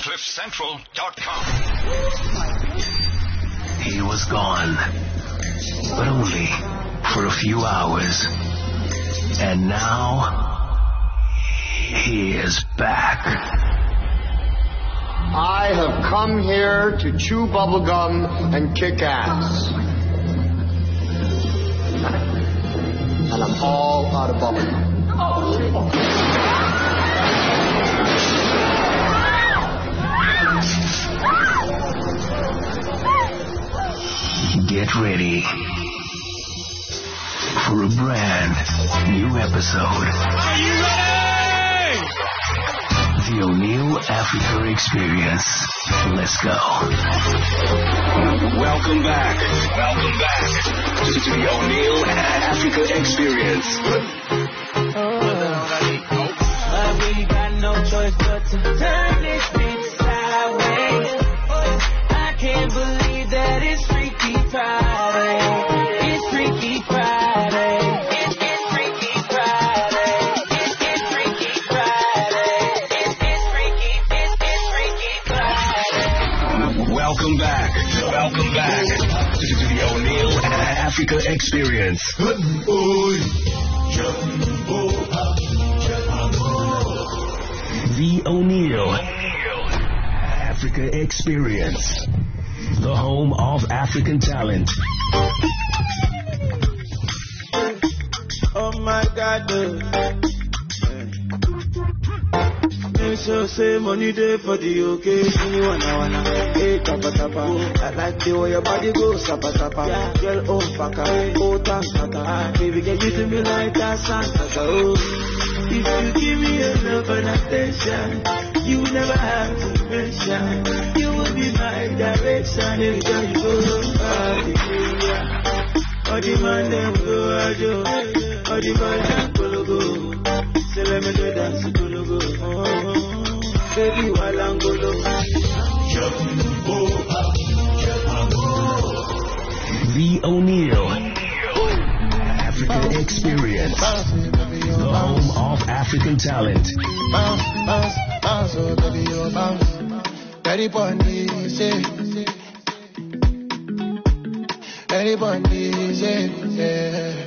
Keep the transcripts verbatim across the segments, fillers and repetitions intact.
cliff central dot com. He was gone, but only for a few hours. And now, he is back. I have come here to chew bubblegum and kick ass. And I'm all out of bubblegum. Get ready for a brand new episode. Are you ready? The O'Neill Africa Experience. Let's go. Welcome back. Welcome back to the O'Neill Africa Experience. But we got no choice but to turn this bitch sideways. I can't believe that it's Freaky Friday. It's Freaky Friday. It's, it's Freaky Friday. It's, it's Freaky Friday. It's, it's Freaky, it's, it's Freaky Friday. Welcome back. Welcome back to the O'Neill Africa Experience. The O'Neill Africa Experience. The home of African talent. Oh my God, make sure say money day for the occasion. You wanna wanna hey tapa tapa. I like the way your body goes tapa tapa. Girl oh fucker, oh tanta. Baby get you to me like that Santa. Oh, if you give me enough and attention, you never have to mention. You will be my direction every time you go. All the man them go ajo, all the man them go go. Say let me do dance go go. Oh, baby while I'm go go. The O'Neill Africa Experience. The home of African talent. Bounce, bounce, bounce, oh baby, oh bounce. Daddy Bundy, say. Daddy Bundy, say, yeah.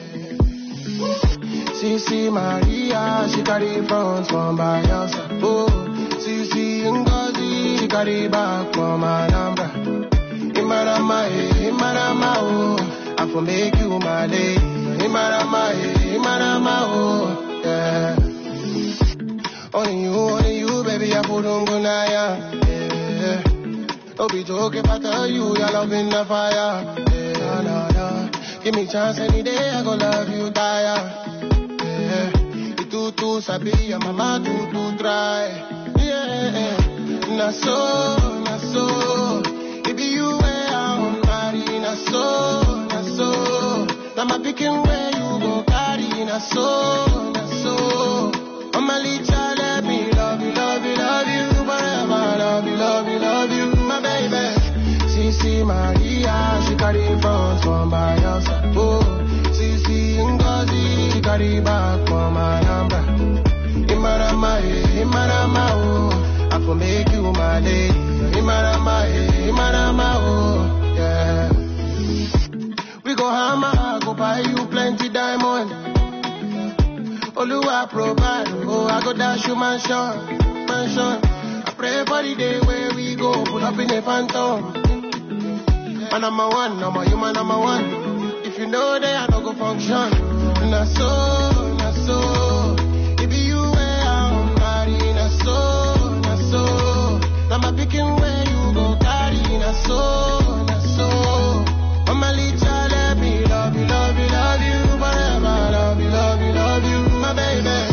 Sisi Maria, she carry front from Bayelsa. Oh, Sisi Ngozi, she carry back from Anambra. Imarama, eh, Imarama, oh, I for make you my lady. Imarama, eh, Imarama, oh, yeah. Only you, only you, baby, I put on Gunaya, yeah. Don't be joking if I tell you you're loving the fire, yeah, no, no. Give me chance any day, I go love you, tire, yeah. You too, too sabi, your mama too, too dry, yeah. Na so, na so, it be you where I'm married, na so, na so. Now my picking where you go carry, na so, na so. Mama Licha, let me love you, love you, love you forever. Love you, love you, love you, my baby. Sisi Maria, she carry front from Bayelsa. Oh, Sisi Ngozi, she carry back from Anambra. Imarama, eh, Imarama, oh, I for make you my lady. Imarama, eh, Imarama, oh, yeah. We go hammer, I go buy you plenty diamond. Oluwa provide, oh, I go dash you mansion, mansion. I pray for the day where we go, put up in a phantom. Man, number one, number you, man, number one. If you know they I don't go function. Na so, na so. It be you where I'm married, na so, na so. Now my picking where you go carry, na so, na so. Mama Licha, let me love you, love you, love you forever. Love you, love you, love you, my baby.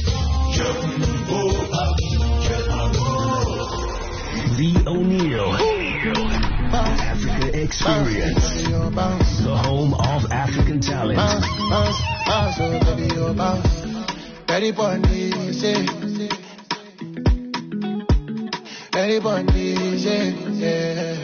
The O'Neill Africa Experience. The home of African talent. Bounce, bounce, bounce, oh baby, oh bounce. Daddy Bundy, say. Daddy Bundy, say, yeah.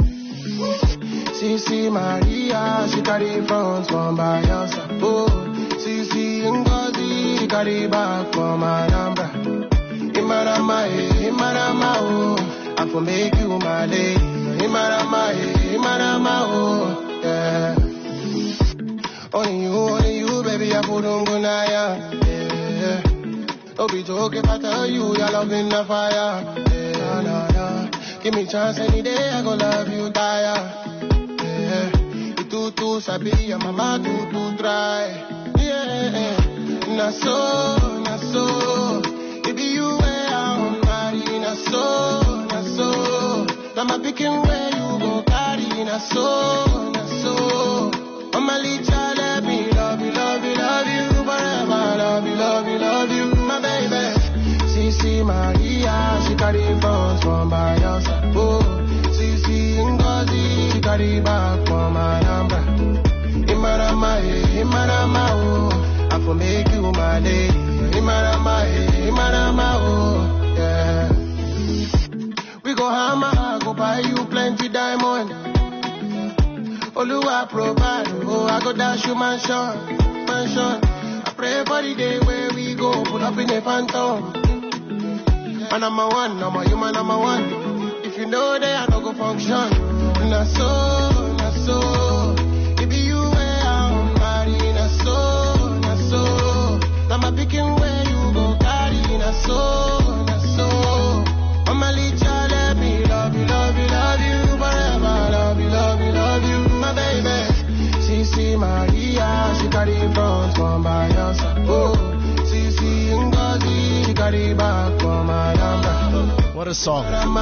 Sisi Maria, she carry front from Bayelsa. Oh, Sisi Ngozi, she carry back from Anambra. Imarama, eh, Imarama, oh, for make you my lady. Imarama, eh, Imarama, oh, yeah. Only you, only you, baby, I put on good night, yeah. Don't be joking if I tell you your love in the fire, yeah, nah, nah. Give me chance any day, I gon' love you, die, yeah. You too, too sabi, your mama too, too dry, yeah. Na so, na so, it be you where I'm married, na so, na so. Now my picking where you go carry, na so, na so. Mama Licha, let me love you, love you, love you forever, love you, love you, love you, my baby. Sisi Maria, she carry front from by your side. Oh, Sisi Ngozi, she carry back from my number. Imarama, eh, Imarama, oh, I for make you my lady. Imarama, eh, Imarama, oh, yeah. We go hammer, go buy you plenty diamond. Oluwa provide, oh, I go dash you mansion, mansion. I pray for the day where we go, pull up in a phantom. And I'm a one, I'm a human, I'm a one. If you know that I don't go function. Na so, na so. It be you where I'm married, na so, na so. Now my picking where you go carry, na so, na so. Mama Licha, let me love you, love you, love you forever. Love you, love you, love you, my baby. Sisi Maria, she carry front from by your side. Oh, Sisi Ngozi, she carry back from my number. What a song.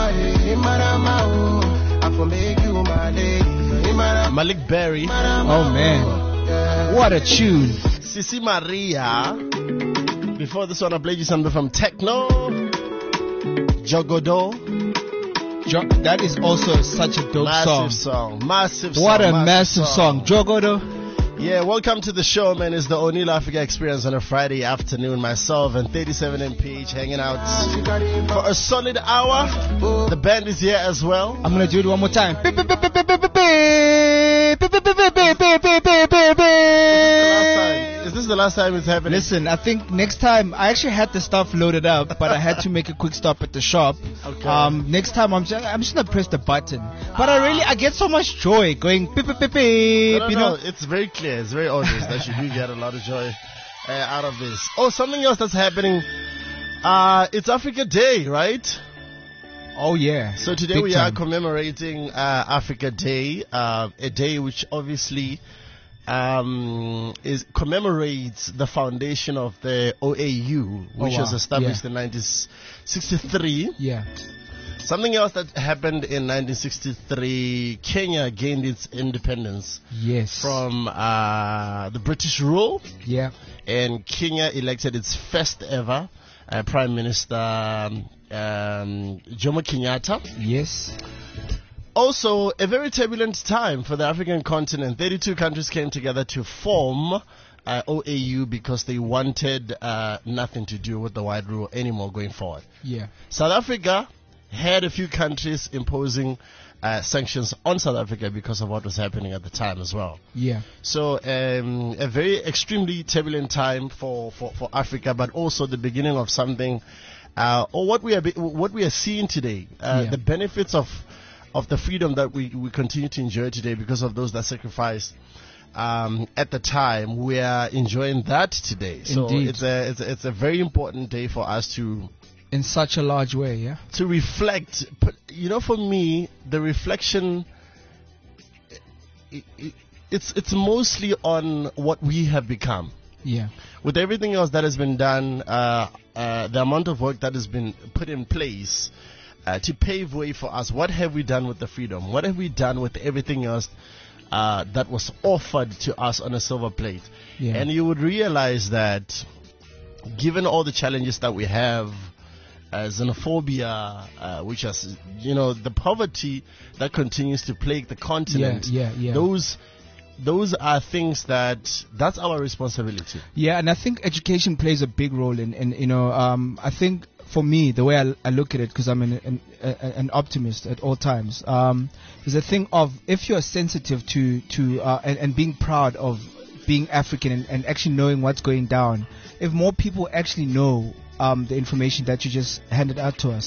Malik Berry. Oh man, what a tune. Sisi Maria. Before this one, I played you something from Techno. Jogodo. Jo- that is also such a dope massive song. song. Massive song. What a massive, massive song. song. Jogodo. Yeah, welcome to the show, man. It's the O'Neill Africa Experience on a Friday afternoon. Myself and thirty-seven M P H hanging out for a solid hour. The band is here as well. I'm gonna do it one more time. Is this the last time it's happening? Listen, I think next time, I actually had the stuff loaded up, but I had to make a quick stop at the shop. Okay. Um, next time I'm just, I'm just gonna press the button. But I really, I get so much joy going beep beep beep beep. No, no, You know, no, it's very clear, it's very obvious that you do get a lot of joy uh, out of this. Oh, something else that's happening. Uh, it's Africa Day, right? oh yeah. So today Big we time. are commemorating uh, Africa Day, uh, a day which obviously um, is commemorates the foundation of the O A U, which Oh, wow. was established Yeah. in nineteen sixty-three. Yeah. Something else that happened in nineteen sixty-three, Kenya gained its independence Yes. from uh, the British rule, Yeah. and Kenya elected its first ever uh, Prime Minister, um, um, Jomo Kenyatta. Yes. Also, a very turbulent time for the African continent. thirty-two countries came together to form uh, O A U because they wanted uh, nothing to do with the white rule anymore going forward. Yeah. South Africa had a few countries imposing uh, sanctions on South Africa because of what was happening at the time as well. Yeah. So um, a very extremely turbulent time for, for, for Africa, but also the beginning of something, uh, or what we are be- what we are seeing today, uh, Yeah. the benefits of of the freedom that we, we continue to enjoy today because of those that sacrificed um, at the time. We are enjoying that today. So Indeed. it's a, it's a it's a very important day for us to In such a large way, yeah. to reflect. But, you know, for me, the reflection, it, it, it's it's mostly on what we have become. Yeah. With everything else that has been done, uh, uh, the amount of work that has been put in place uh, to pave way for us, what have we done with the freedom? What have we done with everything else uh, that was offered to us on a silver plate? Yeah. And you would realize that given all the challenges that we have, uh, xenophobia, uh, which is, you know, the poverty that continues to plague the continent, Yeah, yeah, yeah. those those are things that that's our responsibility. Yeah, and I think education plays a big role in, in you know, um, I think for me, the way I, I look at it, because I'm an, an, an optimist at all times, um, is a thing of if you're sensitive to, to uh, and, and being proud of being African and, and actually knowing what's going down, if more people actually know um, the information that you just handed out to us,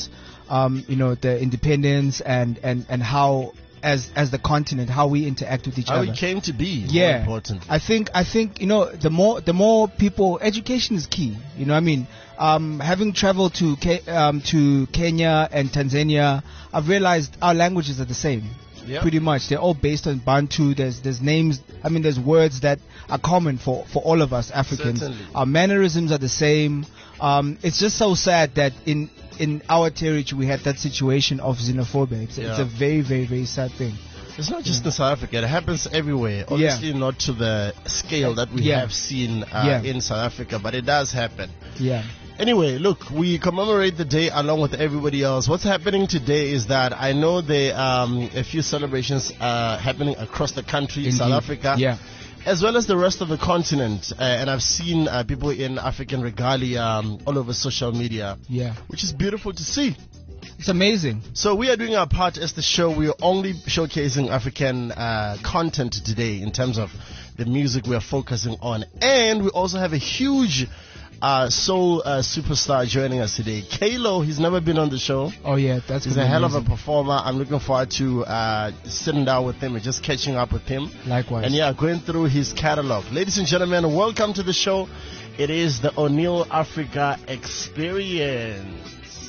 um, you know, the independence and, and, and how, as as the continent, how we interact with each How other. it came to be. Yeah, More important. I think I think you know the more the more people, education is key. You know, what I mean, um, having traveled to Ke- um, to Kenya and Tanzania, I've realized our languages are the same. Yeah. Pretty much, they're all based on Bantu. There's there's names. I mean, there's words that are common for, for all of us Africans. Certainly. Our mannerisms are the same. Um, it's just so sad that in in our territory we had that situation of xenophobia. It's, it's Yeah. a very very very sad thing. It's not just in South Africa. It happens everywhere. Obviously, not to the scale that we Yeah. have seen uh, Yeah. in South Africa, but it does happen. Yeah. Anyway, look, we commemorate the day along with everybody else. What's happening today is that I know there are um, a few celebrations uh, happening across the country, Indeed. South Africa, Yeah. as well as the rest of the continent. Uh, and I've seen uh, people in African regalia um, all over social media, Yeah. which is beautiful to see. It's amazing. So we are doing our part as the show. We are only showcasing African uh, content today in terms of the music we are focusing on. And we also have a huge uh, soul uh, superstar joining us today. Kalo, he's never been on the show. Oh yeah, that's He's gonna a be hell of a amazing. performer. I'm looking forward to uh, sitting down with him and just catching up with him. Likewise. And yeah, going through his catalog. Ladies and gentlemen, welcome to the show. It is the O'Neill Africa Experience.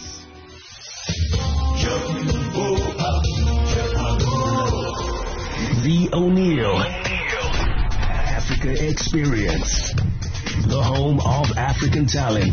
The O'Neill Africa Experience. The home of African talent.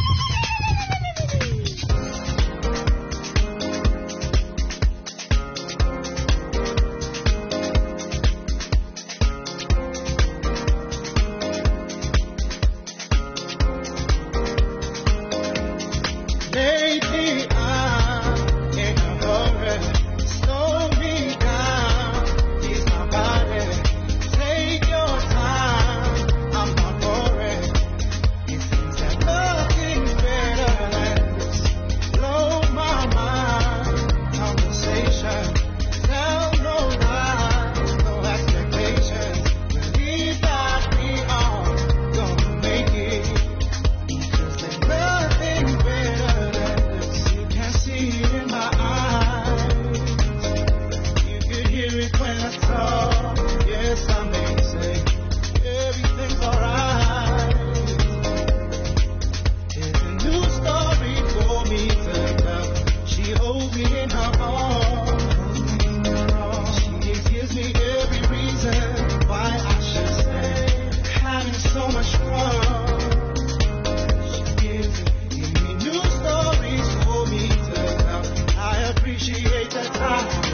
Lately I'm in a hurry. Slow me down, ease my body. Take your time, I'm not worried. It seems that nothing's better than this. Blow my mind, conversation. Tell no lies, no expectations. Believe that we are gonna make it. There's nothing better than this. You can see it in my eyes. You could hear it when I talk. Yes, I may say everything's alright. There's a new story for me to tell. She holds me in her arms. She gives me every reason why I should stay. Having so much fun. Give me new stories for me to tell. I appreciate the time.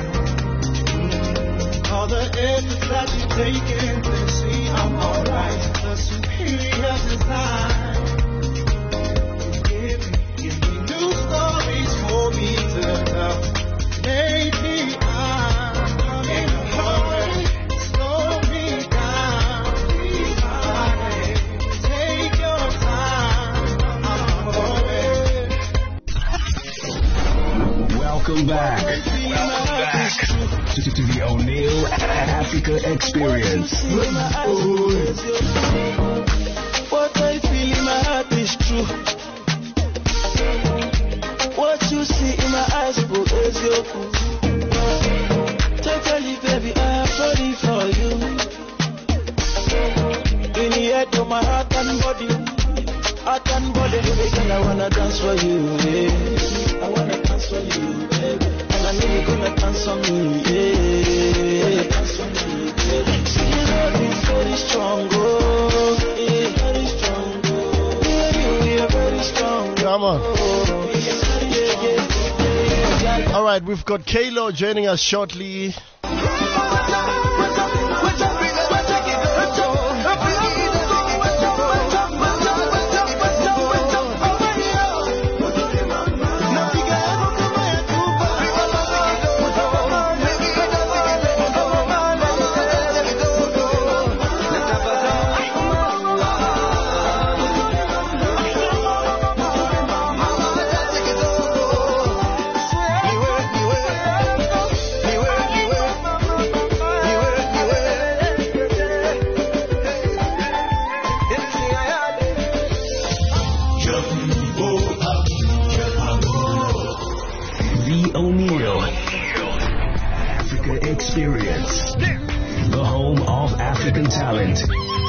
All the efforts that you've taken to see I'm alright. The superior design. Give me, give me new stories for me to tell. Lately I'm in a hurry. Slow me down, please, my way. Take your time, I'm worried. Welcome back. Welcome back to, to the O'Neill Africa Experience. What I feel in my heart is true. What you see in my eyes, bro, is your cool. Totally, baby, I am sorry for you. In the head of my heart and body, heart and body, baby, girl, I wanna dance for you, yeah. I wanna dance for you, baby. And I know you're gonna dance for me, yeah. Dance for me, baby. See, your love is very strong, oh, yeah, very strong, oh. Baby, we are very strong, Come on. oh, yeah, yeah, yeah, yeah. All right, we've got Kalo joining us shortly. O'Neill Africa Experience, the home of African talent.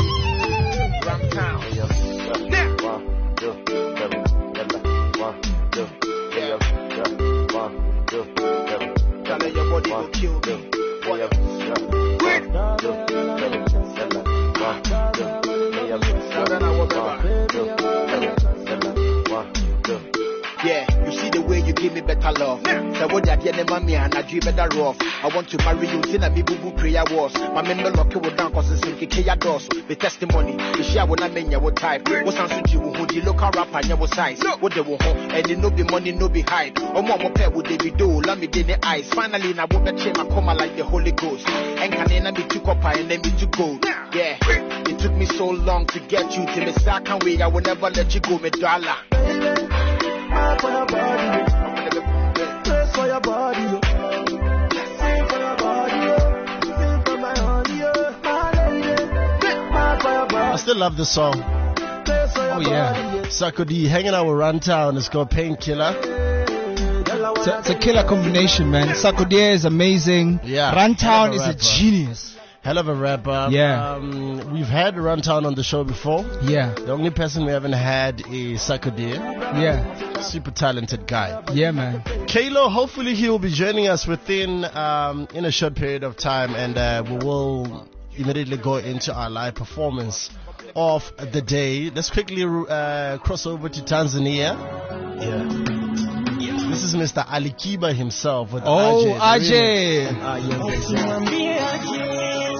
Yeah, you see the way you give me better love. So what that yeah, mommy and I dream better off. I want to marry you, till I be boo boo prayer was. My member lock you down cause it's in Kaya doors. The testimony, the share when I mean your type. What's answer to you who the local rapper and your size. What they want and it no be money, no be hype. Or more pair would they be do, let me in the eyes. Finally, I want to change my coma like the Holy Ghost. And can I be too copper and let me to go. Yeah, it took me so long to get you to me second way. I will never let you go, me dollar. For your body, place for your body, sing for your body, sing for my honey, my lady, my for your body. I still love this song. Oh yeah, Sarkodie hanging out with Runtown. It's called Painkiller. It's a, it's a killer combination, man. Sarkodie is amazing. Yeah, Runtown is a rapper. genius. Hell of a rapper. Yeah. Um, we've had Runtown on the show before. Yeah, The only person we haven't had is Sarkodie. yeah, Super talented guy. yeah, man. Kalo, hopefully he will be joining us within um, in a short period of time, and uh, we will immediately go into our live performance of the day. Let's quickly uh, cross over to Tanzania. Yeah. This is Mister Ali Kiba himself with Oh, R J. the Ajay. remix.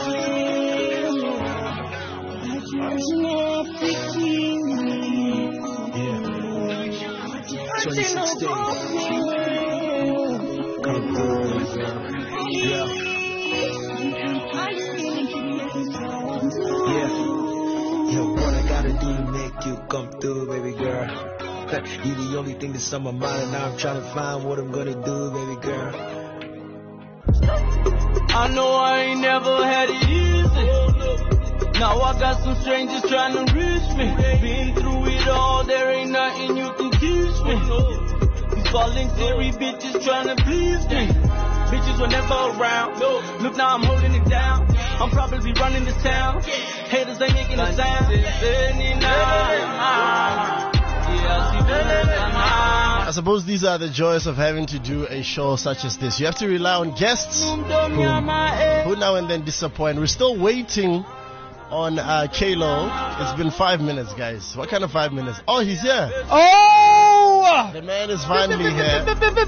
twenty sixteen. Come through, yeah. Yeah. Yo, what I gotta do to make you come through, baby girl? You the only thing that's on my mind, and now I'm trying to find what I'm gonna do, baby girl. I know I ain't never had it easy. Now I got some strangers trying to reach me. Been through it all, there ain't nothing you can teach me. These voluntary bitches trying to please me. Bitches were never around. Look, now I'm holding it down. I'm probably running this town. Haters ain't making a sound. I suppose these are the joys of having to do a show such as this. You have to rely on guests who, who now and then disappoint. We're still waiting on uh, Kalo. It's been five minutes, guys. What kind of five minutes? Oh, he's here. Oh! The man is finally here.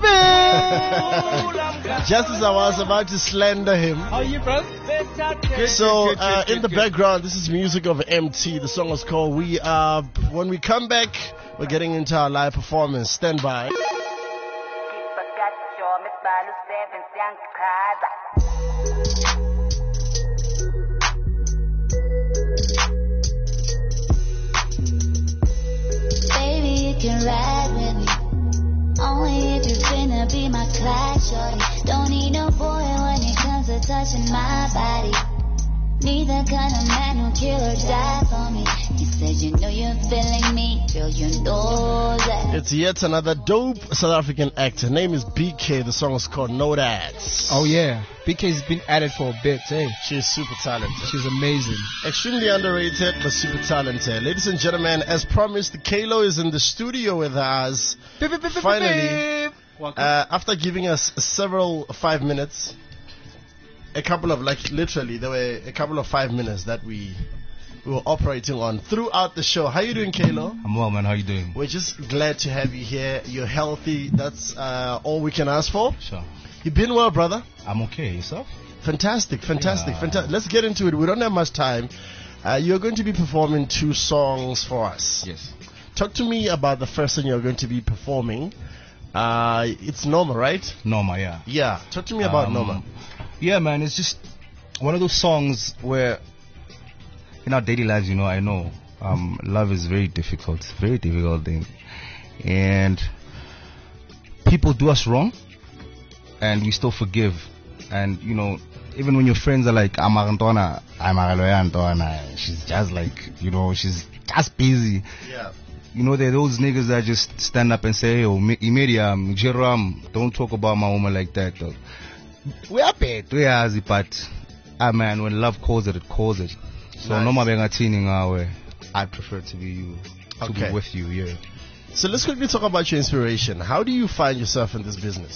Just as I was about to slander him. Are you, bro? So, uh, in the background, this is music of M T. The song is called We Are. When we come back, we're getting into our live performance. Stand by. Baby, you can ride with me. Only if you're finna be my class, shorty. Don't need no boy when it comes to touching my body. Neither kind of man who kill or die for me. You said you know you're feeling me, girl, you know that. It's yet another dope South African actor. Name is B K. The song is called No Dads. Oh yeah, B K's been at it for a bit, hey. She's super talented. She's amazing. Extremely underrated, but super talented. Ladies and gentlemen, as promised, Kalo is in the studio with us. Finally, uh, after giving us several five minutes, a couple of, like, literally, there were a couple of five minutes that we, we were operating on throughout the show. How you doing, Kalo? I'm well, man. How you doing? We're just glad to have you here. You're healthy. That's uh, all we can ask for. Sure. You've been well, brother? I'm okay. Yourself? Fantastic, fantastic, Yeah. fantastic. Let's get into it. We don't have much time. Uh, you're going to be performing two songs for us. Yes. Talk to me about the first song you're going to be performing. Uh, it's Norma, right? Norma, yeah. Yeah. Talk to me about Um, Norma. Yeah, man. It's just one of those songs where in our daily lives, you know, I know um, love is very difficult. It's a very difficult thing. And people do us wrong, and we still forgive. And, you know, even when your friends are like, I'm Antona, I'm Antona, she's just like, you know, she's just busy. Yeah. you know, there are those niggas that just stand up and say, "Oh, Imediam, Jeram, don't talk about my woman like that." Though. We are bad, we are, but ah man, when love calls it, it calls it. So Nice. no matter what, I prefer to be you, to Okay. be with you. Yeah. So let's quickly talk about your inspiration. How do you find yourself in this business?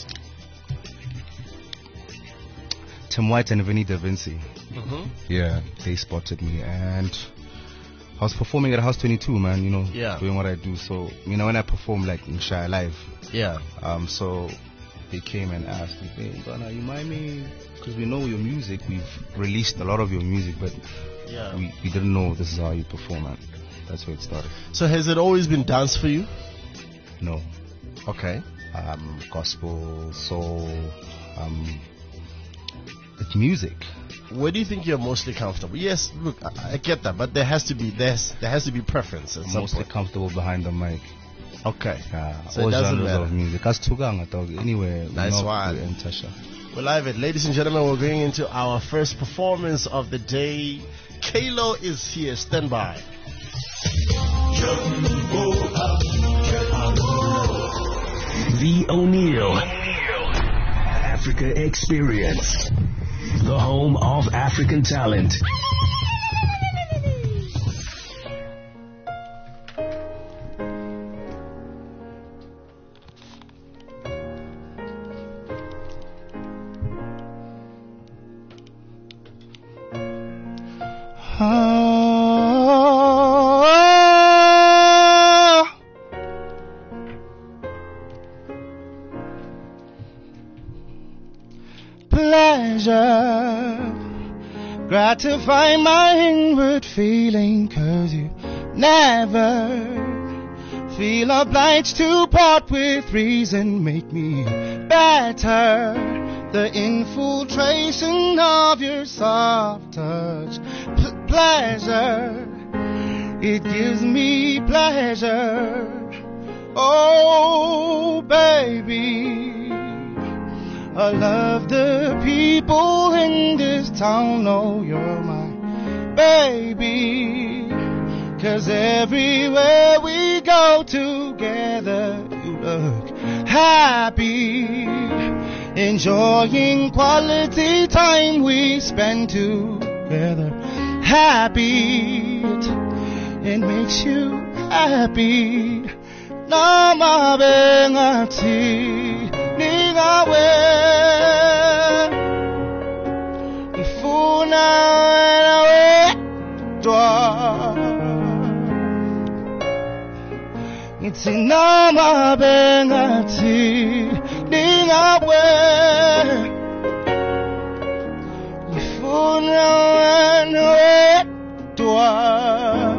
Tim White and Venita Vinci. Mm-hmm. Yeah, they spotted me, and I was performing at House twenty-two, man. You know, Yeah. doing what I do. So you know, when I perform like in Shy Live, Yeah. um, so they came and asked me, "Hey, Ghana, you mind me? Because we know your music. We've released a lot of your music, but Yeah. we, we didn't know this is how you perform." And that's where it started. So has it always been dance for you? No, Okay. um, gospel, soul, um, it's music. Where do you think you're mostly comfortable? Yes, look, I, I get that, but there has to be there's there has to be preference at some Mostly point. comfortable behind the mic. Okay. Uh, So it all doesn't genres matter. of music. As Tuganga dog, anywhere. Nice you know, one. in Tasha. We're live it. Ladies and gentlemen, we're going into our first performance of the day. Kalo is here. Stand by. The O'Neill Africa Experience, the home of African talent. Pleasure, gratify my inward feeling, 'cause you never feel obliged to part with reason. Make me better, the infiltration of your soft touch. P- pleasure, it gives me pleasure. Oh baby, I love the people in this town. Oh, you're my baby, 'cause everywhere we go together, you look happy, enjoying quality time we spend together. Happy, it, it makes you happy. Nama bengati ningawe ifuna nawe dwa It's nama bengati ningawe ifuna nawe dwa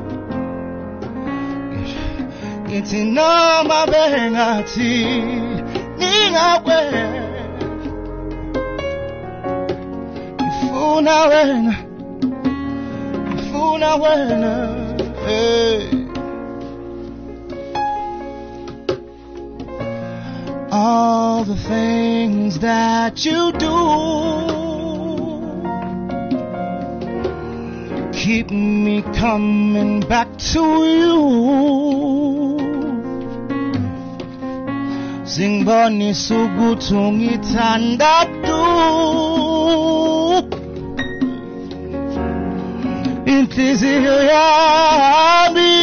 It's nama bengati ningawe ifuna wena ifuna wena hey. All the things that you do keep me coming back to you. Singboni sugutu ngithandatu inhliziyo yami.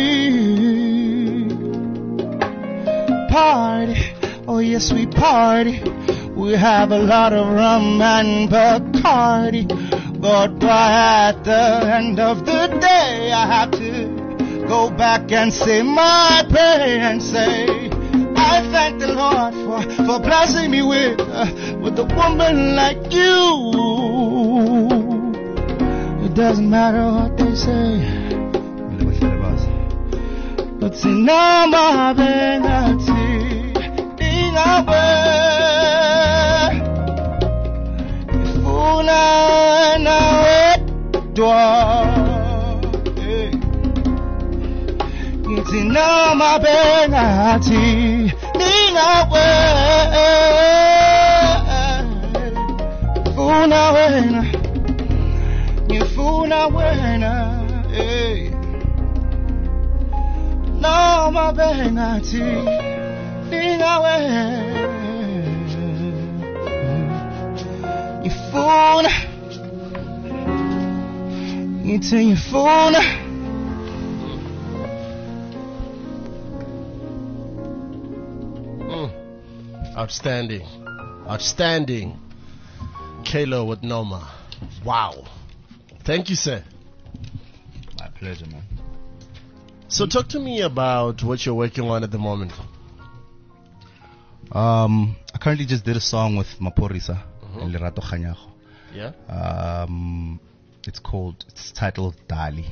Party, oh yes we party. We have a lot of rum and Bacardi, but at the end of the day I have to go back and say my prayer and say I thank the Lord for, for blessing me with, uh, with a woman like you. It doesn't matter what they say. But sinama bengati ningawe ifuna nawe dwa Sinama bengati ningawe ifuna wena ifuna wena hey. No Ngobe ngathi lingawe ngifuna ngithi ngifuna Outstanding. Outstanding. Kalo with Noma. Wow. Thank you, sir. My pleasure, man. So talk to me about what you're working on at the moment. Um, I currently just did a song with Maporisa and Lerato Khanyago. Yeah. Um, it's called, it's titled Dali.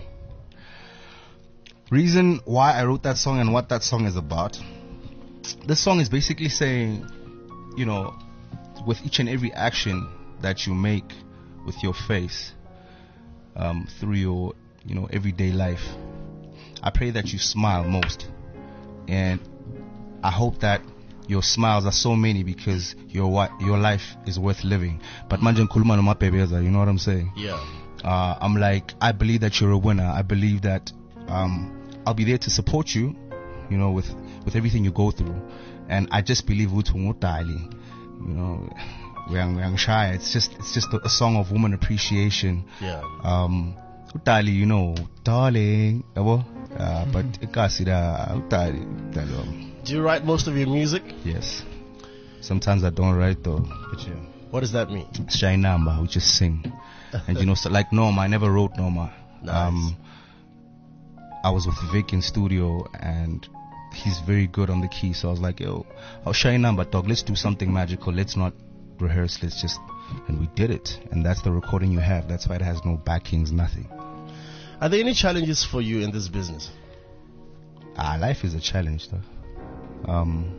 Reason why I wrote that song and what that song is about. This song is basically saying, you know, with each and every action that you make with your face, um, through your, you know, everyday life, I pray that you smile most. And I hope that your smiles are so many because your wa- your life is worth living. But manje ngikhuluma noma bebeza, you know what I'm saying? Yeah. Uh, I'm like, I believe that you're a winner. I believe that um, I'll be there to support you, you know, with, with everything you go through. And I just believe uthi ngudali, you know, we're shy. It's just it's just a, a song of woman appreciation. Yeah. Um, udali, you know, darling, yabo. Uh, but ikasida udali, udali. Do you write most of your music? Yes. Sometimes I don't write though. But yeah. What does that mean? Shy number, we just sing. And you know, so like Norma, I never wrote Norma. Nice. Um, I was with Vic in studio and he's very good on the key, so I was like, yo, I'll shy number, dog, let's do something magical. Let's not rehearse, let's just, and we did it. And that's the recording you have. That's why it has no backings, nothing. Are there any challenges for you in this business? Ah, life is a challenge though. Um,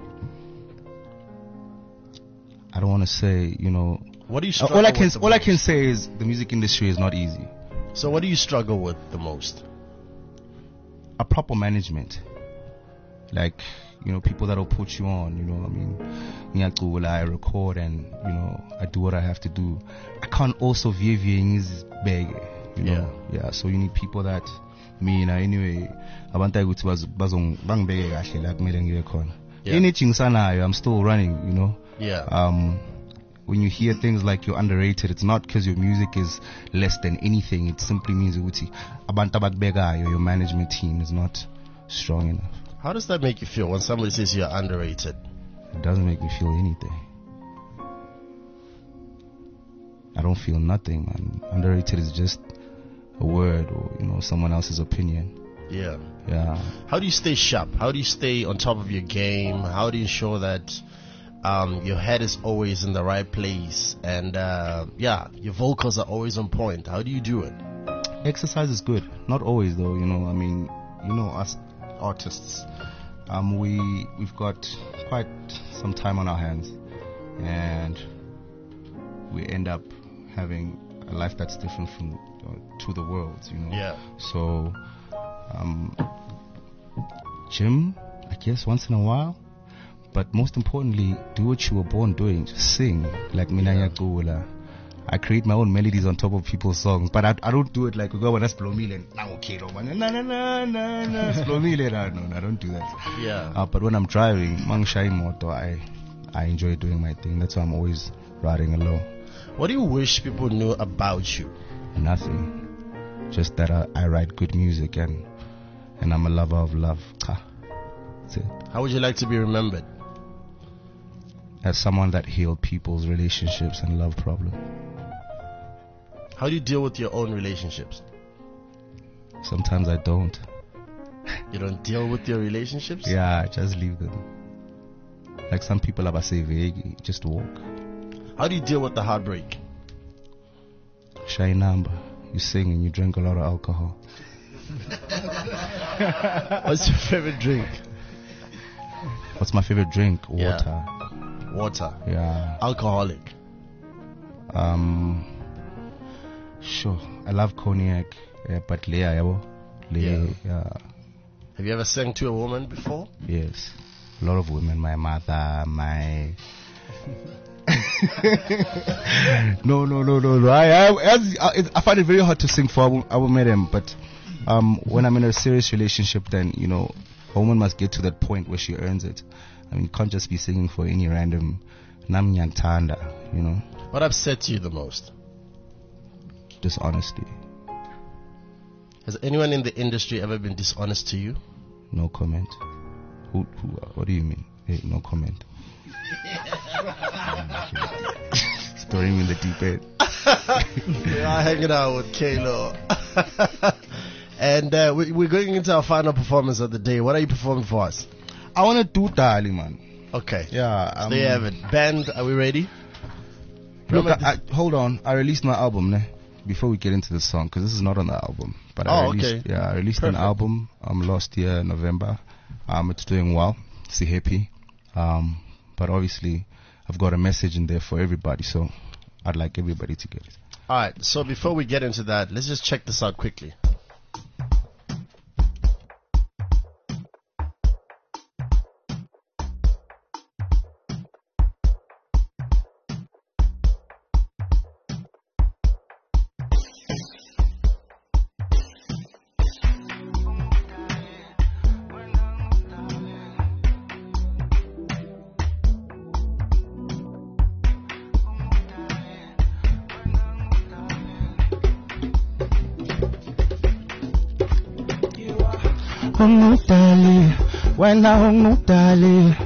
I don't want to say, you know. What do you uh, struggle all I can with the all I most? can say is the music industry is not easy. So what do you struggle with the most? A proper management, like, you know, people that'll put you on. You know, I mean, ngiyacula, I record and you know I do what I have to do. I can't also view is big, you know. Yeah. yeah. So you need people that me na anyway. Abantu ukuthi bazong bangibeke kahle la kumele ngibe khona. Anything sanayo, I'm still running. You know. Yeah. Um, when you hear things like you're underrated, it's not because your music is less than anything. It simply means ukuthi abantu abakubekayo, your management team is not strong enough. How does that make you feel when somebody says you're underrated? It doesn't make me feel anything. I don't feel nothing, man. Underrated is just a word or, you know, someone else's opinion. Yeah. Yeah. How do you stay sharp? How do you stay on top of your game? How do you ensure that um, your head is always in the right place? And, uh, yeah, your vocals are always on point. How do you do it? Exercise is good. Not always, though, you know. I mean, you know, us artists, um, we, we've got quite some time on our hands. And we end up having a life that's different from uh, to the world, you know. Yeah. So, um, gym, I guess once in a while, but most importantly, do what you were born doing. Just sing like Minaya Gula. I create my own melodies on top of people's songs, but I, I don't do it like we go when that's Splomile. No, okay, no, no, no, no, no, no, Splomile. No, I don't do that. Yeah. Uh, but when I'm driving, Mang Shai Moto, I, I enjoy doing my thing. That's why I'm always riding alone. What do you wish people knew about you? Nothing. Just that I, I write good music and and I'm a lover of love. That's it. How would you like to be remembered? As someone that healed people's relationships and love problem. How do you deal with your own relationships? Sometimes I don't. You don't deal with your relationships? Yeah, I just leave them. Like some people have say vague, just walk. How do you deal with the heartbreak? Shy number. You sing and you drink a lot of alcohol. What's your favorite drink? What's my favorite drink? Water. Yeah. Water. Yeah. Alcoholic. Um. Sure. I love cognac. Yeah, but Leah, yabo. Leah, yeah. Have you ever sang to a woman before? Yes. A lot of women. My mother, my. no, no, no, no, no. I, I, I, I find it very hard to sing for our madam, but um, when I'm in a serious relationship, then you know, A woman must get to that point where she earns it. I mean, you can't just be singing for any random Nam Nyantanda, you know. What upsets you the most? Dishonesty. Has anyone in the industry ever been dishonest to you? No comment. Who? Who? What do you mean? Hey, no comment. Throwing me in the deep end. We are hanging out with Kalo. And uh, we, we're going into our final performance of the day. What are you performing for us? I want to do Dali, man. Okay. Yeah. So Um, there you have it. Band, are we ready? Look, I, I, hold on. I released my album, ne? Before we get into the song, because this is not on the album. But I Oh, released, okay. Yeah, I released Perfect. an album um, last year, November. Um, it's doing well. It's happy. Um, but obviously, I've got a message in there for everybody, so I'd like everybody to get it. All right. So before we get into that, let's just check this out quickly. Ungudali, wena ungudali.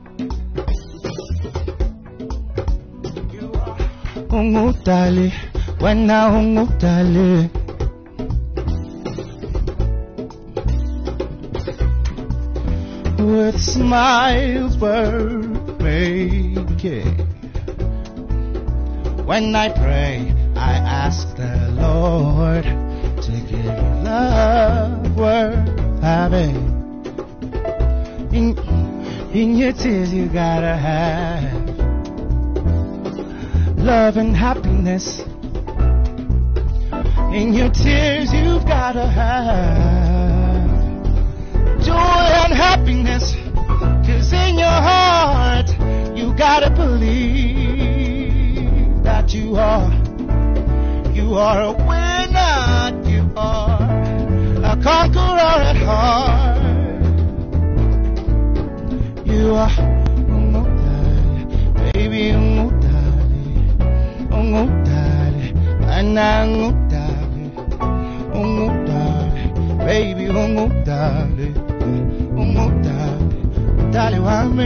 Ungudali, wena ungudali. With smiles worth making. When I pray, I ask the Lord to give you love worth having. In, in your tears you gotta have love and happiness. In your tears you've gotta have joy and happiness. Cause in your heart you gotta believe that you are, you are a winner, you are a conqueror at heart. You are ungudali, baby ungudali, ungudali, ana ungudali, ungudali, baby ungudali, ungudali, ungudali wami,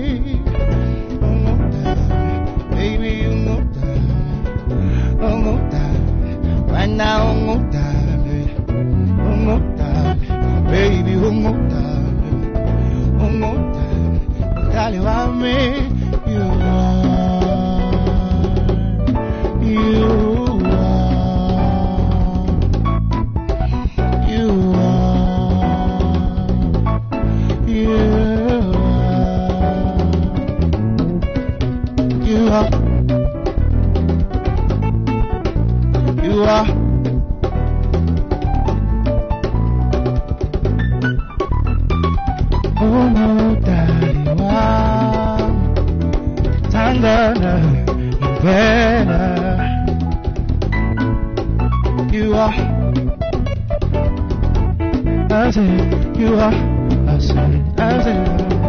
ungudali, baby ungudali, ungudali, ana ungudali, ungudali, baby ungudali, ungudali. Dali wami, you are, you are, you are, you are, you are, you are. Oh no, Daddy, wow, Tangana, Ivana, you are, as in, you are, as in, as in,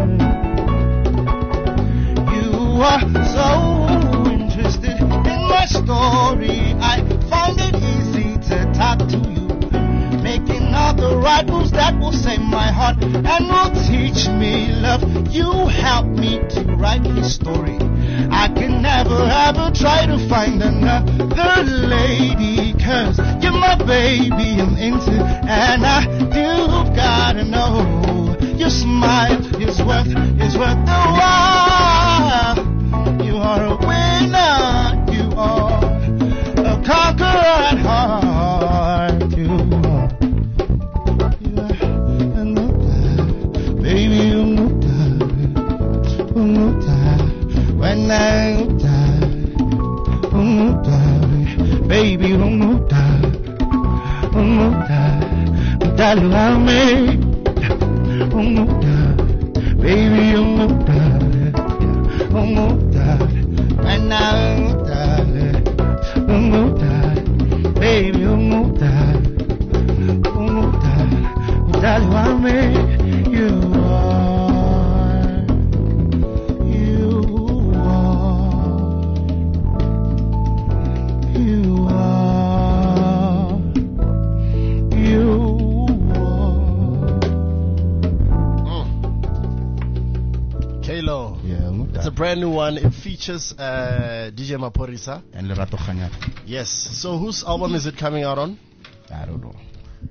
you are so interested in my story. I find it easy to talk to you, making all the right moves that will save my heart and will teach me love. You help me to write this story. I can never ever try to find another lady, cause you're my baby I'm into, and I do gotta know your smile is worth, is worth the while. You are a winner, you are a conqueror at heart. You are, you are ungudali, baby ungudali, ungudali, when I ungudali, ungudali, baby ungudali, ungudali, ungudali wami, ungudali, baby ungudali, ungudali, when I ungudali, ungudali, baby ungudali, ungudali, ungudali wami, you brand new one. It features uh, D J Maphorisa and Lerato Kganyana. Yes. So whose album is it coming out on? I don't know.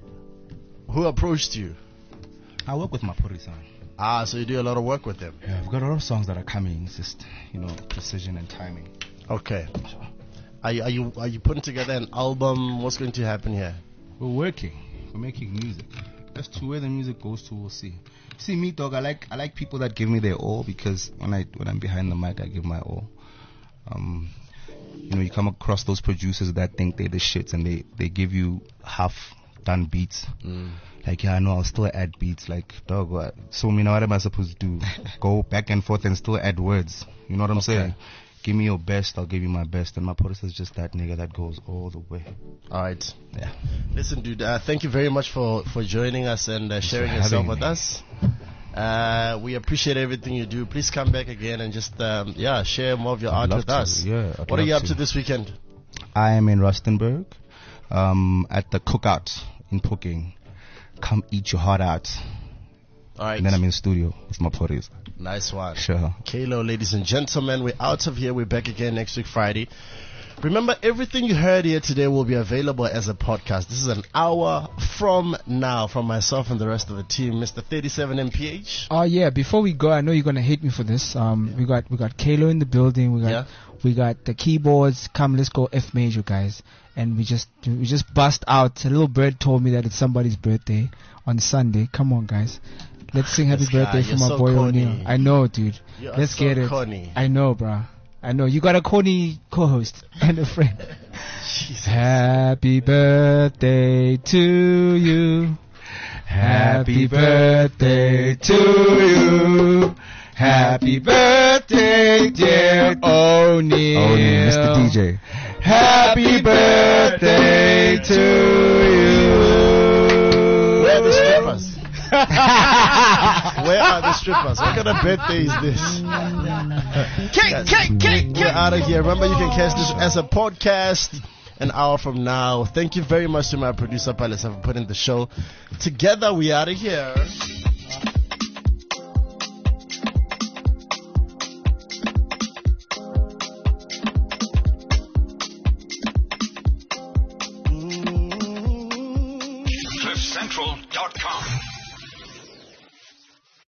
Who approached you? I work with Maphorisa. Ah, so you do a lot of work with them. Yeah, I've got a lot of songs that are coming. It's just, you know, precision and timing. Okay. Are you, are you are you putting together an album? What's going to happen here? We're working. We're making music. As to where the music goes to, we'll see. See me, dog. I like I like people that give me their all, because when I when I'm behind the mic, I give my all. Um, you know, you come across those producers that think they're the shits, and they they give you half done beats. Mm. Like, yeah, I know, I'll still add beats. Like, dog, what? So, you know, what am I supposed to do? Go back and forth and still add words. You know what I'm Okay. saying? Give me your best, I'll give you my best. And Maphorisa is just that nigga that goes all the way. All right. Yeah. Listen, dude, uh, thank you very much for, for joining us and uh, sharing for yourself having with me. us. Uh, we appreciate everything you do. Please come back again and just, um, yeah, share more of your I'd art love with to, us. yeah, I'd What are love you up to. to this weekend? I am in Rustenburg, um, at the Cookout in Puking. Come eat your heart out. All right. And then I'm in studio with Maphorisa. Nice one. Sure. Kalo, ladies and gentlemen, we're out of here. We're back again next week, Friday. Remember, everything you heard here today will be available as a podcast. This is an hour from now from myself and the rest of the team. Mister thirty-seven M P H. Oh yeah, before we go, I know you're gonna hate me for this. Um, we got we got Kalo in the building. We got Yeah. we got the keyboards. Come, let's go F major, guys. And we just we just bust out. A little bird told me that it's somebody's birthday on Sunday. Come on, guys. Let's sing happy This guy, birthday for you're my so boy corny. O'Neal. I know, dude. You are Let's so get it. corny. I know, bruh. I know. You got a corny co-host and a friend. Jesus. Happy birthday to you. Happy birthday to you. Happy birthday, dear O'Neal. Oh, yeah, Mister D J. Happy birthday to you. Where are the strippers? Where are the strippers? What kind of birthday is this? Cake, cake, cake, We're out of here. Remember, you can catch this as a podcast an hour from now. Thank you very much to my producer, Palisa, for putting the show together. We out of here.